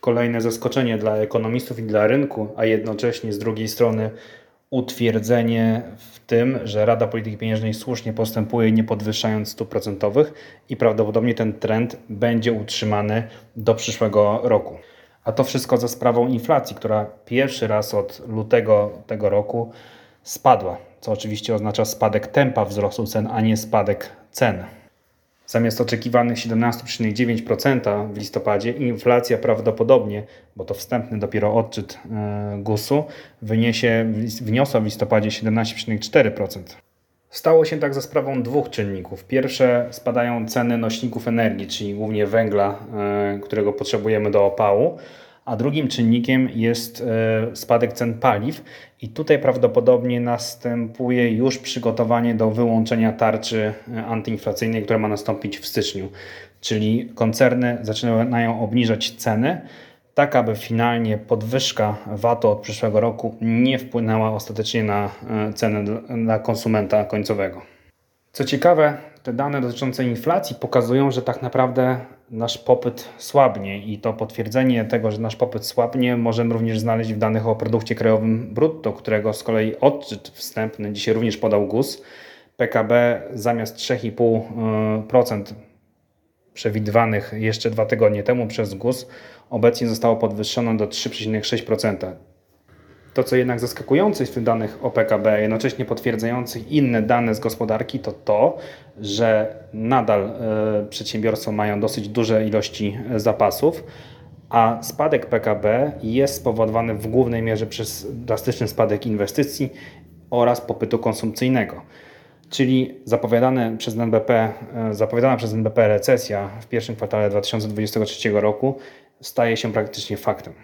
Kolejne zaskoczenie dla ekonomistów i dla rynku, a jednocześnie z drugiej strony utwierdzenie w tym, że Rada Polityki Pieniężnej słusznie postępuje, nie podwyższając stóp procentowych i prawdopodobnie ten trend będzie utrzymany do przyszłego roku. A to wszystko za sprawą inflacji, która pierwszy raz od lutego tego roku spadła, co oczywiście oznacza spadek tempa wzrostu cen, a nie spadek cen. Zamiast oczekiwanych 17,9% w listopadzie inflacja prawdopodobnie, bo to wstępny dopiero odczyt GUS-u, wyniosła w listopadzie 17,4%. Stało się tak za sprawą dwóch czynników. Pierwsze, spadają ceny nośników energii, czyli głównie węgla, którego potrzebujemy do opału, a drugim czynnikiem jest spadek cen paliw i tutaj prawdopodobnie następuje już przygotowanie do wyłączenia tarczy antyinflacyjnej, która ma nastąpić w styczniu. Czyli koncerny zaczynają obniżać ceny, tak aby finalnie podwyżka VAT-u od przyszłego roku nie wpłynęła ostatecznie na cenę dla konsumenta końcowego. Co ciekawe, te dane dotyczące inflacji pokazują, że tak naprawdę nasz popyt słabnie i to potwierdzenie tego, że nasz popyt słabnie, możemy również znaleźć w danych o produkcie krajowym brutto, którego z kolei odczyt wstępny dzisiaj również podał GUS. PKB zamiast 3,5% przewidywanych jeszcze 2 tygodnie temu przez GUS obecnie zostało podwyższone do 3,6%. To, co jednak zaskakujące w tych danych o PKB, jednocześnie potwierdzających inne dane z gospodarki, to to, że nadal przedsiębiorstwa mają dosyć duże ilości zapasów, a spadek PKB jest spowodowany w głównej mierze przez drastyczny spadek inwestycji oraz popytu konsumpcyjnego. Czyli zapowiadana przez NBP recesja w pierwszym kwartale 2023 roku staje się praktycznie faktem.